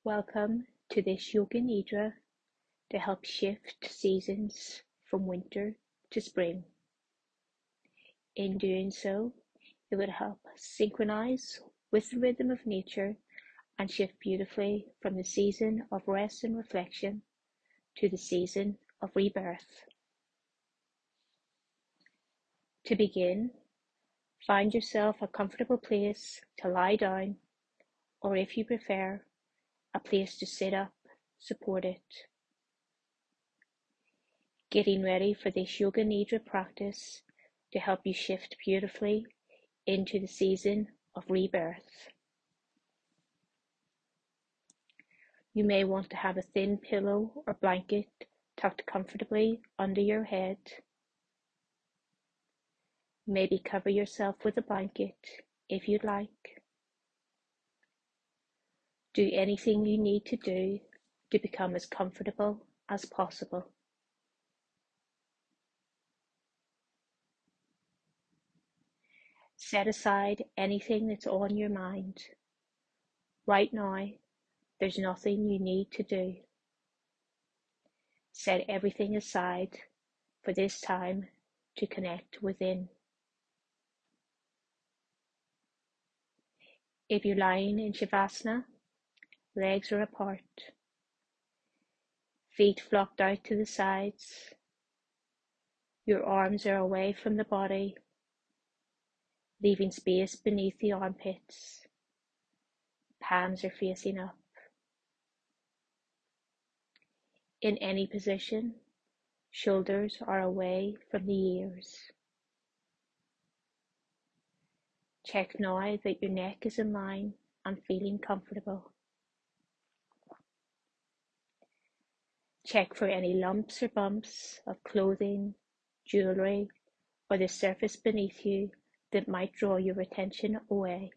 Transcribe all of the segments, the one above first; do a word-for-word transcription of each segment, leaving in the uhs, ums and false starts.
Welcome to this Yoga Nidra to help shift seasons from winter to spring. In doing so, it would help synchronize with the rhythm of nature and shift beautifully from the season of rest and reflection to the season of rebirth. To begin, find yourself a comfortable place to lie down, or if you prefer, a place to sit up, supported. Getting ready for this Yoga Nidra practice to help you shift beautifully into the season of rebirth. You may want to have a thin pillow or blanket tucked comfortably under your head. Maybe cover yourself with a blanket if you'd like. Do anything you need to do to become as comfortable as possible. Set aside anything that's on your mind. Right now, there's nothing you need to do. Set everything aside for this time to connect within. If you're lying in Shavasana, legs are apart, feet flopped out to the sides, your arms are away from the body, leaving space beneath the armpits, palms are facing up. In any position, shoulders are away from the ears. Check now that your neck is in line and feeling comfortable. Check for any lumps or bumps of clothing, jewelry, or the surface beneath you that might draw your attention away.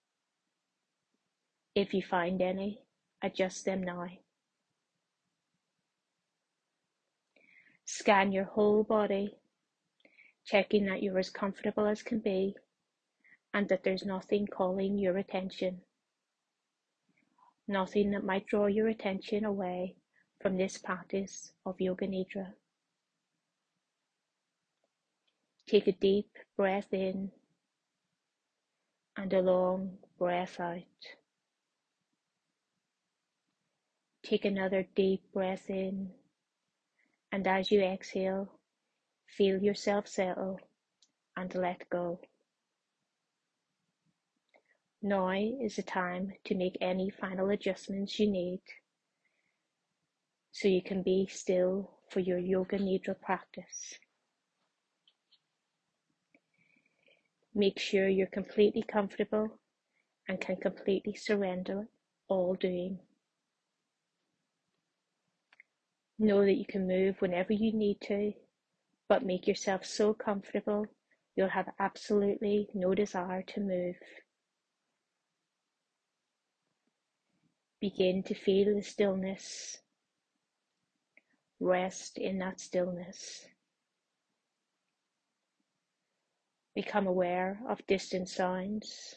If you find any, adjust them now. Scan your whole body, checking that you're as comfortable as can be and that there's nothing calling your attention. Nothing that might draw your attention away from this practice of Yoga Nidra. Take a deep breath in and a long breath out. Take another deep breath in, and as you exhale, feel yourself settle and let go. Now is the time to make any final adjustments you need so you can be still for your Yoga Nidra practice. Make sure you're completely comfortable and can completely surrender all doing. Know that you can move whenever you need to, but make yourself so comfortable you'll have absolutely no desire to move. Begin to feel the stillness. Rest in that stillness. Become aware of distant sounds.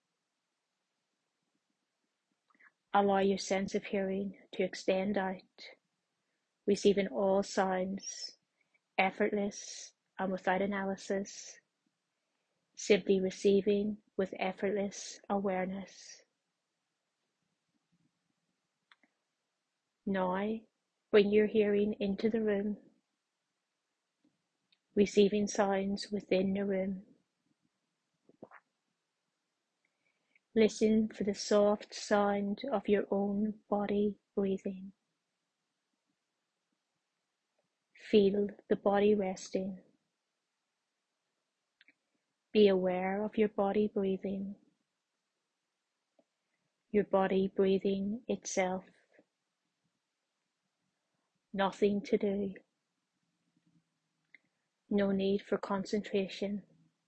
Allow your sense of hearing to extend out, receiving all sounds, effortless and without analysis, simply receiving with effortless awareness. Now, bring your hearing into the room, receiving sounds within the room. Listen for the soft sound of your own body breathing. Feel the body resting. Be aware of your body breathing. Your body breathing itself. Nothing to do. No need for concentration.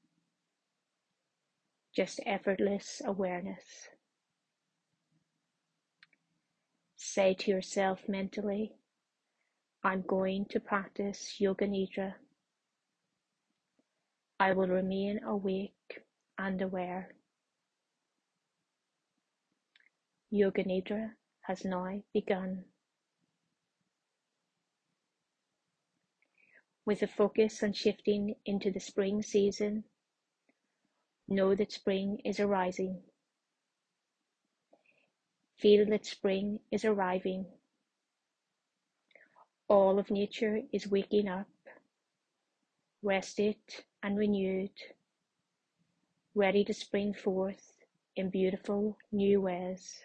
Just effortless awareness. Say to yourself mentally, I'm going to practice Yoga Nidra. I will remain awake and aware. Yoga Nidra has now begun. With a focus on shifting into the spring season, know that spring is arising. Feel that spring is arriving. All of nature is waking up, rested and renewed, ready to spring forth in beautiful new ways.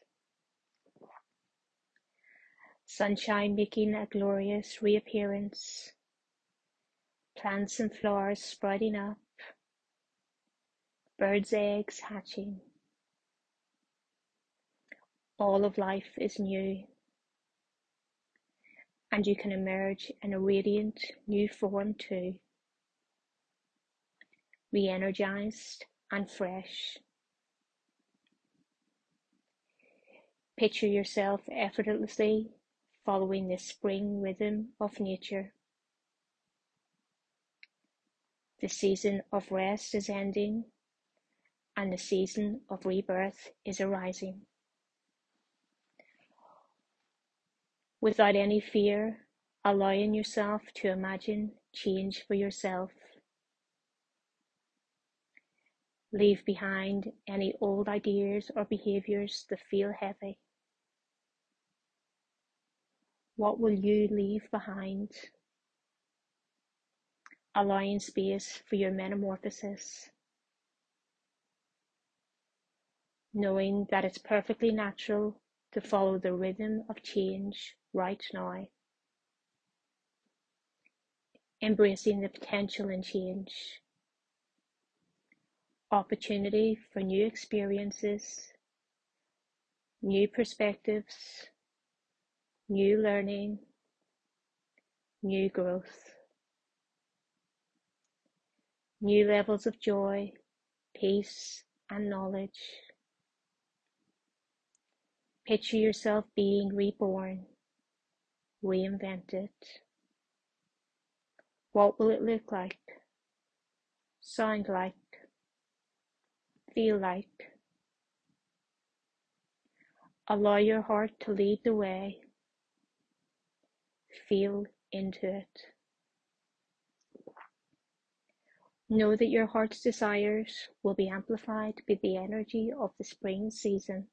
Sunshine making a glorious reappearance, plants and flowers sprouting up, birds' eggs hatching. All of life is new, and you can emerge in a radiant new form too, re-energized and fresh. Picture yourself effortlessly following the spring rhythm of nature. The season of rest is ending, and the season of rebirth is arising. Without any fear, allowing yourself to imagine change for yourself. Leave behind any old ideas or behaviors that feel heavy. What will you leave behind? Allowing space for your metamorphosis. Knowing that it's perfectly natural to follow the rhythm of change right now. Embracing the potential in change. Opportunity for new experiences, new perspectives, new learning, new growth. New levels of joy, peace, and knowledge. Picture yourself being reborn, reinvented. What will it look like? Sound like? Feel like? Allow your heart to lead the way. Feel into it. Know that your heart's desires will be amplified by the energy of the spring season.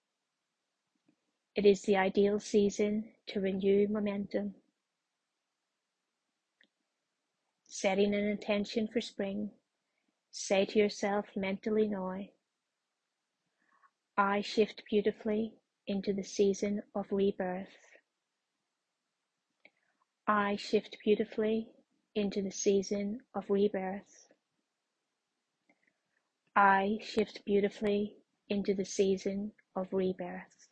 It is the ideal season to renew momentum. Setting an intention for spring, say to yourself mentally now, I shift beautifully into the season of rebirth. I shift beautifully into the season of rebirth. I shift beautifully into the season of rebirth.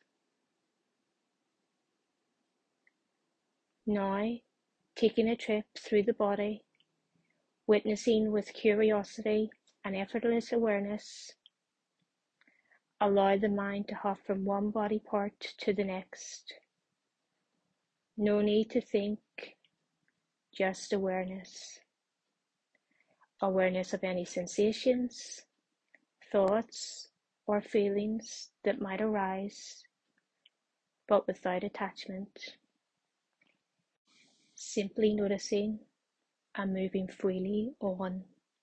Now, taking a trip through the body, witnessing with curiosity and effortless awareness, allow the mind to hop from one body part to the next. No need to think, just awareness. Awareness of any sensations, thoughts, or feelings that might arise, but without attachment. Simply noticing and moving freely on.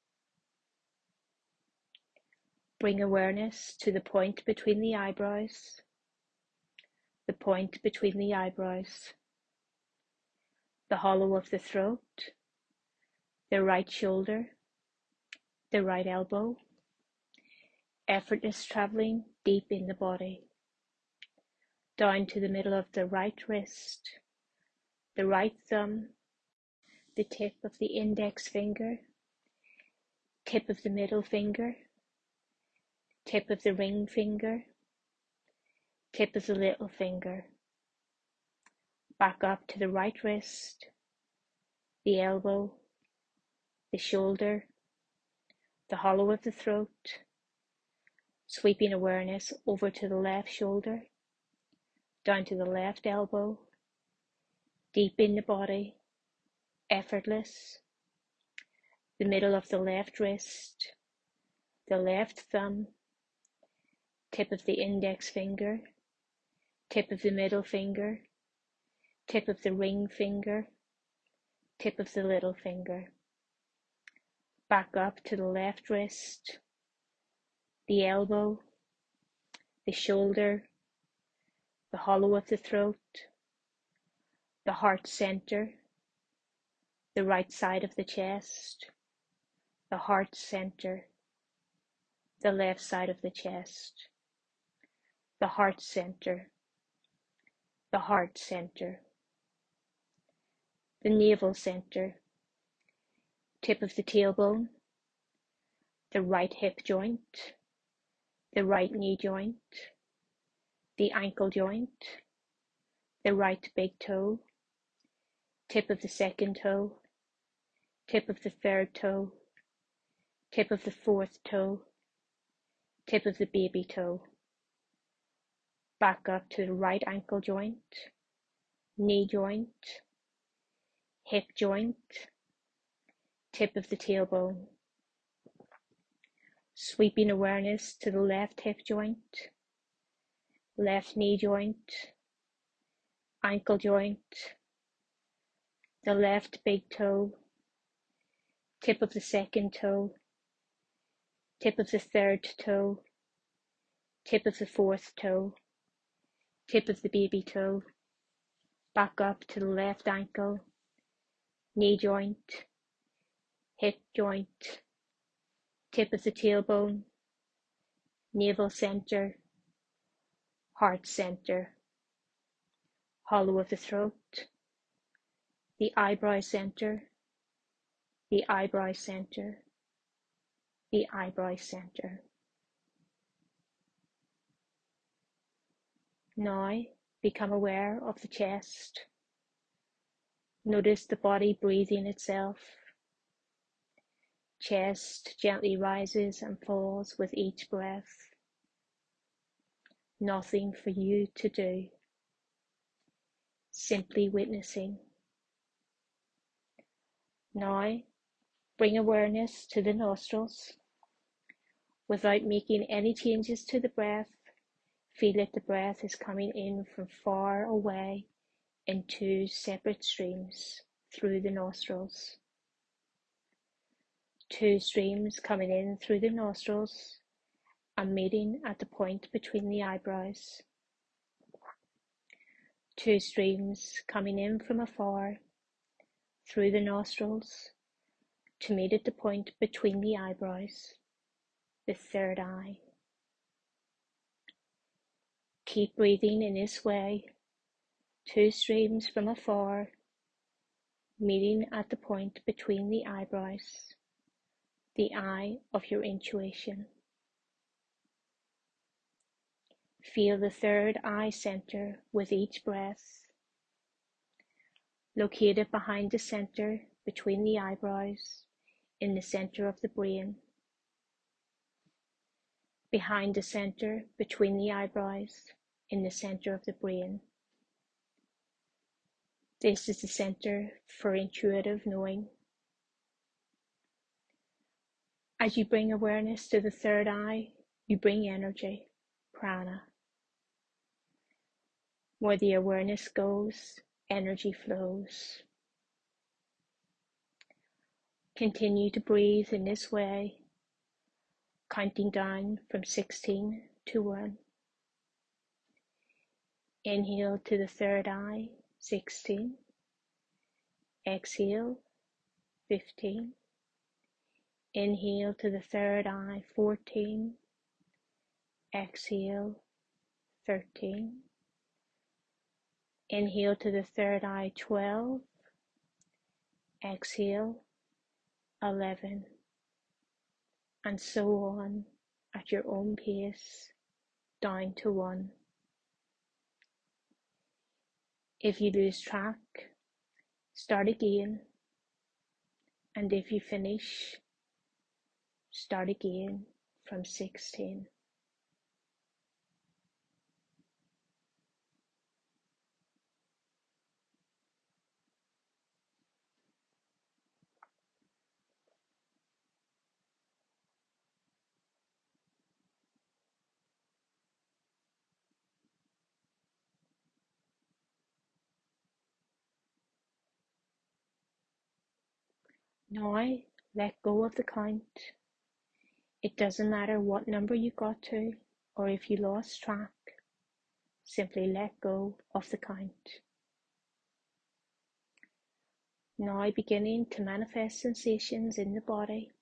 Bring awareness to the point between the eyebrows, the point between the eyebrows, the hollow of the throat, the right shoulder, the right elbow, effortless traveling deep in the body, down to the middle of the right wrist, the right thumb, the tip of the index finger, tip of the middle finger, tip of the ring finger, tip of the little finger, back up to the right wrist, the elbow, the shoulder, the hollow of the throat, sweeping awareness over to the left shoulder, down to the left elbow, deep in the body, effortless, the middle of the left wrist, the left thumb, tip of the index finger, tip of the middle finger, tip of the ring finger, tip of the little finger. Back up to the left wrist, the elbow, the shoulder, the hollow of the throat, the heart center, the right side of the chest, the heart center, the left side of the chest, the heart center, the heart center, the navel center, tip of the tailbone, the right hip joint, the right knee joint, the ankle joint, the right big toe, tip of the second toe, tip of the third toe, tip of the fourth toe, tip of the baby toe. Back up to the right ankle joint, knee joint, hip joint, tip of the tailbone. Sweeping awareness to the left hip joint, left knee joint, ankle joint, the left big toe, tip of the second toe, tip of the third toe, tip of the fourth toe, tip of the baby toe. Back up to the left ankle, knee joint, hip joint, tip of the tailbone, navel center, heart center, hollow of the throat, the eyebrow center, the eyebrow center, the eyebrow center. Now become aware of the chest. Notice the body breathing itself. Chest gently rises and falls with each breath. Nothing for you to do. Simply witnessing. Now bring awareness to the nostrils. Without making any changes to the breath, feel that the breath is coming in from far away in two separate streams through the nostrils. Two streams coming in through the nostrils and meeting at the point between the eyebrows. Two streams coming in from afar through the nostrils to meet at the point between the eyebrows, the third eye. Keep breathing in this way, two streams from afar, meeting at the point between the eyebrows, the eye of your intuition. Feel the third eye center with each breath, located behind the center between the eyebrows, in the center of the brain. Behind the center between the eyebrows, in the center of the brain. This is the center for intuitive knowing. As you bring awareness to the third eye, you bring energy, prana. Where the awareness goes, energy flows. Continue to breathe in this way, counting down from sixteen to one. Inhale to the third eye, sixteen. Exhale, fifteen. Inhale to the third eye, fourteen. Exhale, thirteen. Inhale to the third eye, twelve. Exhale, eleven. And so on at your own pace, down to one. If you lose track, start again. And if you finish, start again from sixteen. Now let go of the count. It doesn't matter what number you got to or if you lost track. Simply let go of the count. Now beginning to manifest sensations in the body.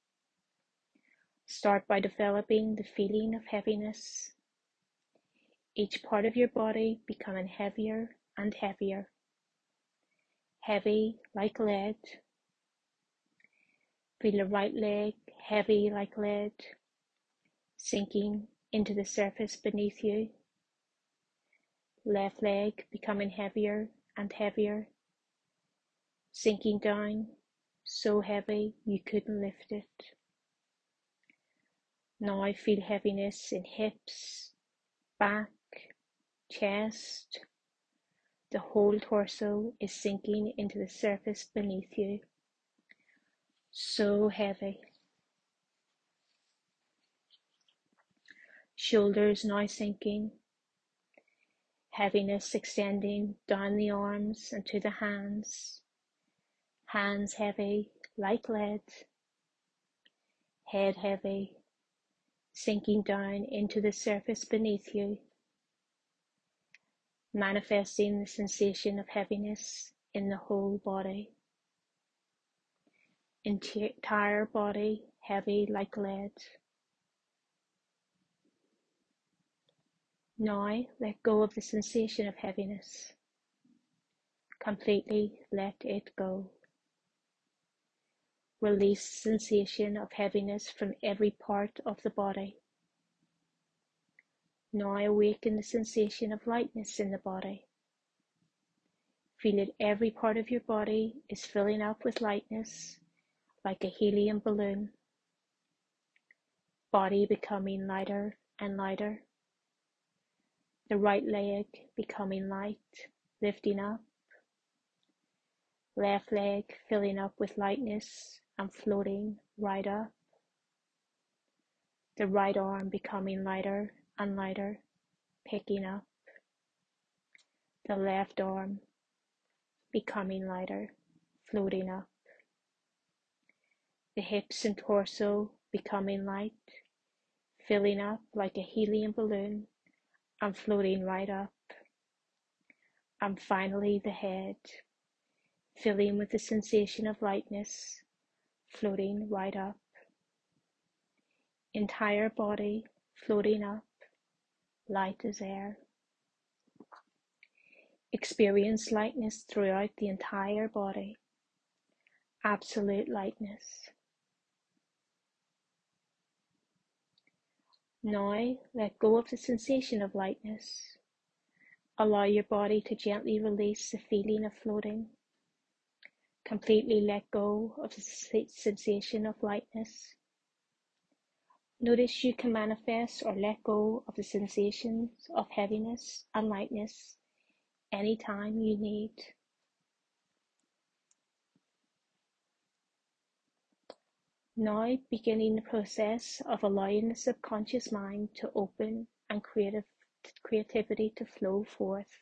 Start by developing the feeling of heaviness. Each part of your body becoming heavier and heavier. Heavy like lead. Feel the right leg heavy like lead, sinking into the surface beneath you. Left leg becoming heavier and heavier, sinking down, so heavy you couldn't lift it. Now feel heaviness in hips, back, chest. The whole torso is sinking into the surface beneath you. So heavy. Shoulders now sinking. Heaviness extending down the arms and to the hands. Hands heavy like lead. Head heavy, sinking down into the surface beneath you. Manifesting the sensation of heaviness in the whole body. Entire body heavy like lead. Now let go of the sensation of heaviness. Completely let it go. Release the sensation of heaviness from every part of the body. Now awaken the sensation of lightness in the body. Feel that every part of your body is filling up with lightness, like a helium balloon. Body becoming lighter and lighter. The right leg becoming light, lifting up. Left leg filling up with lightness and floating right up. The right arm becoming lighter and lighter, picking up. The left arm becoming lighter, floating up. The hips and torso becoming light, filling up like a helium balloon and floating right up. And finally the head, filling with the sensation of lightness, floating right up. Entire body floating up, light as air. Experience lightness throughout the entire body. Absolute lightness. Now let go of the sensation of lightness. Allow your body to gently release the feeling of floating. Completely let go of the sensation of lightness. Notice you can manifest or let go of the sensations of heaviness and lightness anytime you need. Now beginning the process of allowing the subconscious mind to open and creative, creativity to flow forth.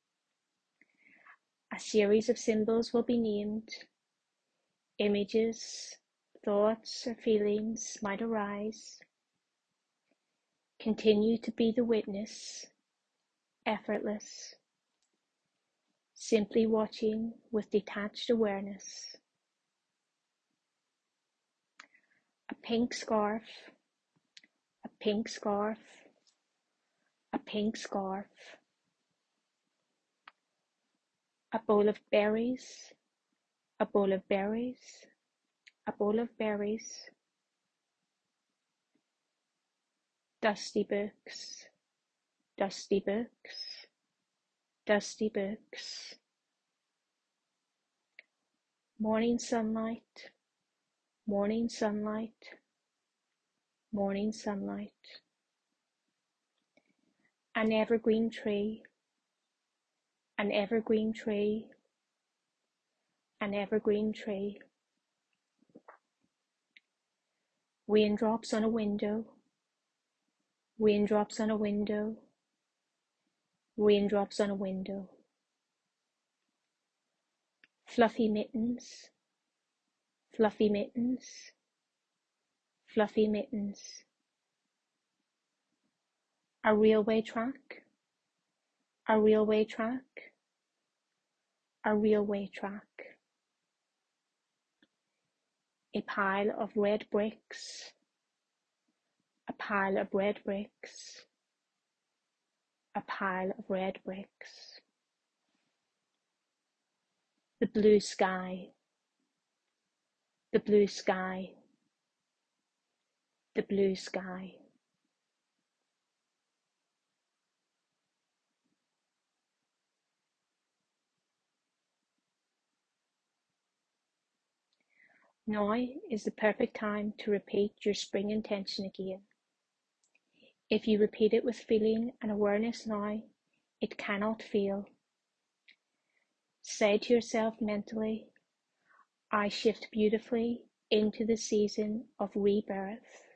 A series of symbols will be named. Images, thoughts or feelings might arise. Continue to be the witness, effortless, simply watching with detached awareness. A pink scarf, a pink scarf, a pink scarf. A bowl of berries, a bowl of berries, a bowl of berries. Dusty books, dusty books, dusty books. Morning sunlight, morning sunlight, morning sunlight. An evergreen tree, an evergreen tree, an evergreen tree. Raindrops on a window, raindrops on a window, raindrops on a window. Fluffy mittens, fluffy mittens, fluffy mittens. A railway track, a railway track, a railway track. A pile of red bricks, a pile of red bricks, a pile of red bricks. The blue sky, the blue sky, the blue sky. Now is the perfect time to repeat your spring intention again. If you repeat it with feeling and awareness now, it cannot fail. Say to yourself mentally, I shift beautifully into the season of rebirth.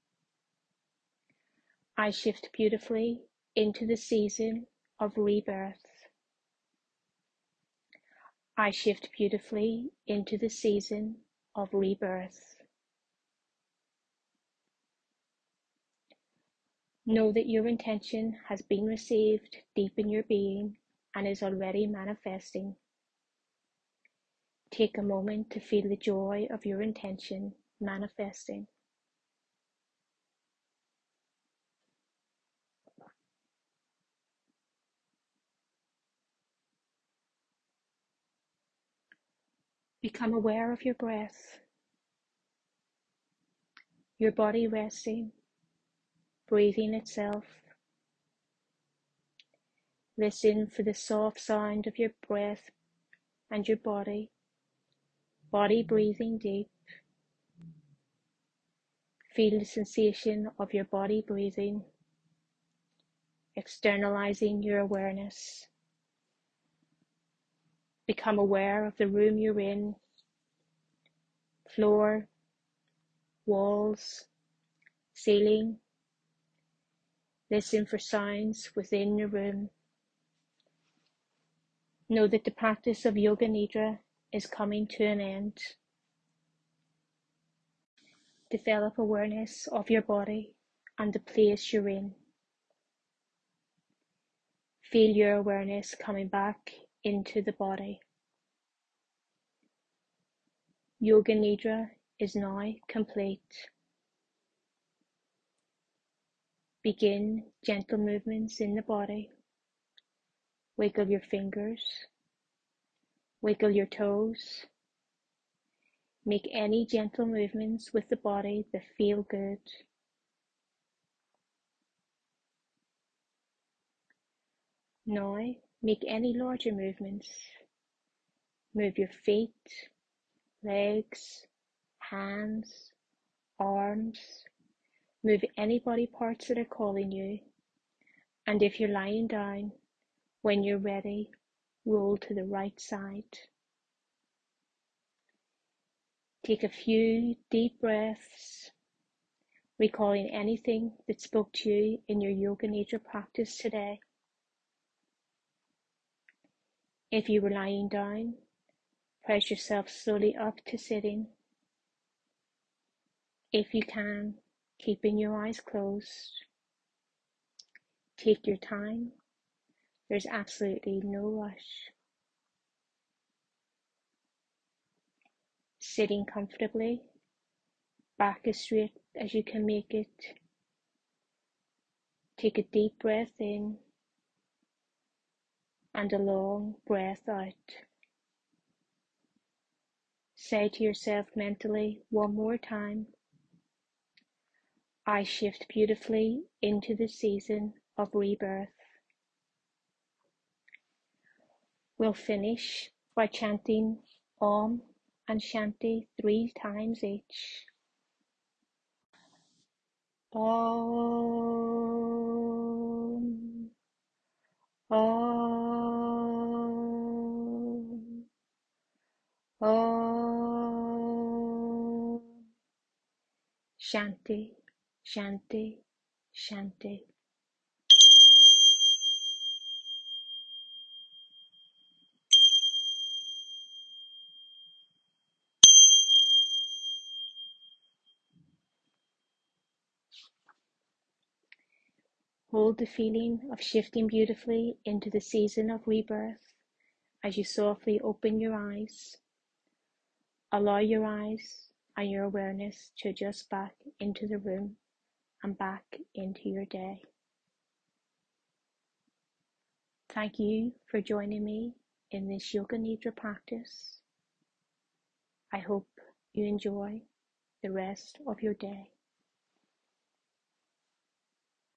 I shift beautifully into the season of rebirth. I shift beautifully into the season of rebirth. Know that your intention has been received deep in your being and is already manifesting. Take a moment to feel the joy of your intention manifesting. Become aware of your breath, your body resting, breathing itself. Listen for the soft sound of your breath and your body, body breathing deep. Feel the sensation of your body breathing, externalizing your awareness. Become aware of the room you're in, floor, walls, ceiling. Listen for sounds within the room. Know that the practice of Yoga Nidra is coming to an end. Develop awareness of your body and the place you're in. Feel your awareness coming back into the body. Yoga Nidra is now complete. Begin gentle movements in the body. Wiggle your fingers. Wiggle your toes. Make any gentle movements with the body that feel good. Now, make any larger movements. Move your feet, legs, hands, arms. Move any body parts that are calling you. And if you're lying down, when you're ready, roll to the right side. Take a few deep breaths, recalling anything that spoke to you in your Yoga Nidra practice today. If you were lying down, press yourself slowly up to sitting. If you can, keeping your eyes closed. Take your time. There's absolutely no rush. Sitting comfortably, back as straight as you can make it. Take a deep breath in and a long breath out. Say to yourself mentally one more time, I shift beautifully into the season of rebirth. We'll finish by chanting Om and Shanti three times each. Om, Om, Om. Shanti, Shanti, Shanti. Hold the feeling of shifting beautifully into the season of rebirth as you softly open your eyes. Allow your eyes and your awareness to adjust back into the room and back into your day. Thank you for joining me in this Yoga Nidra practice. I hope you enjoy the rest of your day.